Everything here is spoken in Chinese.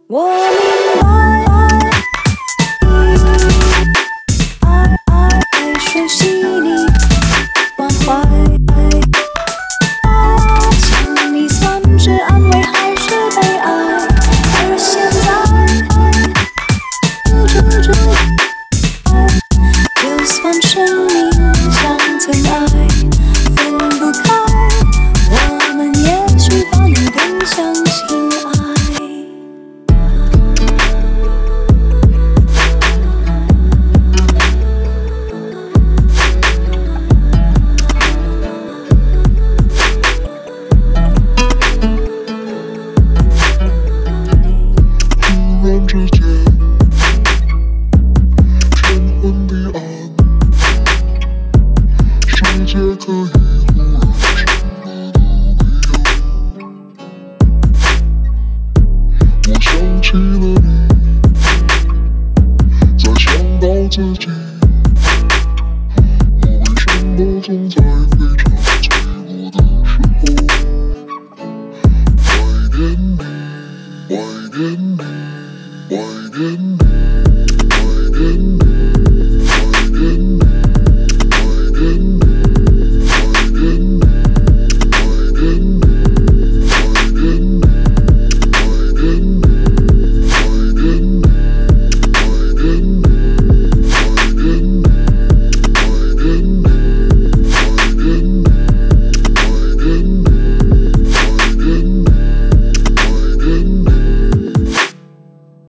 我明白，爱是细腻关怀，请你算是安慰还是悲哀？而现在，就算生命像尘埃，分不开，我们也许反而更相信爱。 突然之间，天昏地暗，世界可以忽然什么都没有。我想起了你，再想到自己。